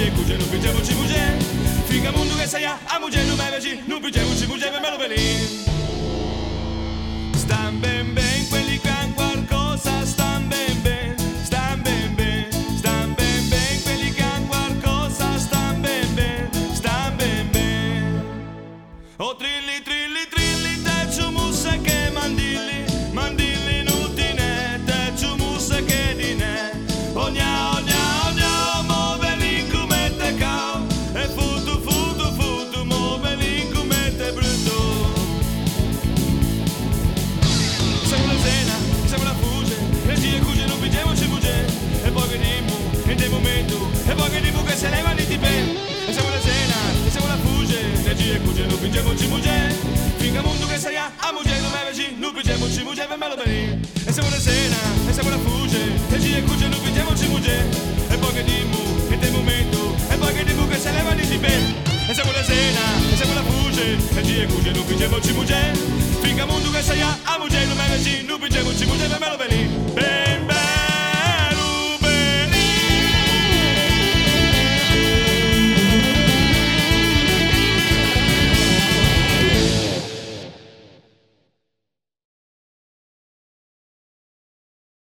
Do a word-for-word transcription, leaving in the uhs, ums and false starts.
e cuce, non pigiamo ci muge. Fica mondo che sei a muge, non me vegi, non pigiamo ci muge, me lo vedi. Stan ben ben, quelli che han qualcosa, stan ben ben, stan ben ben, stan ben ben, quelli che han qualcosa, stan ben ben, stan ben ben. Oh trilli, trilli, trilli, te ciumusse che mandilli, mandilli nutine, te ciumusse che dine. Ogna, ogna, ogna, move come te cao, e futu, futu, futu, move come te brutto. Siamo una cena, siamo una fugge, regie e cuge, non pigiamo ci fugge. E poi che dimmo, in dei momenti, e poi che dimmo che se ne vanno di ben. E siamo una cena, e siamo una fugge, regie e cuge, non pigiamo ci fugge. Finché mondo che sei a muge, non me vegi, non pigiamo ci fugge, me lo vedi. E siamo una cena, e siamo una fugge, regie e cuge, non pigiamo ci fugge. E poi che dimmo, in dei momenti, e poi che dimmo che se ne vanno di ben. E siamo una cena, e siamo una fugge, regie e cuge, non pigiamo ci fugge. Finché mondo che sei a muge, non me vegi, non pigiamo ci fugge, me lo vedi.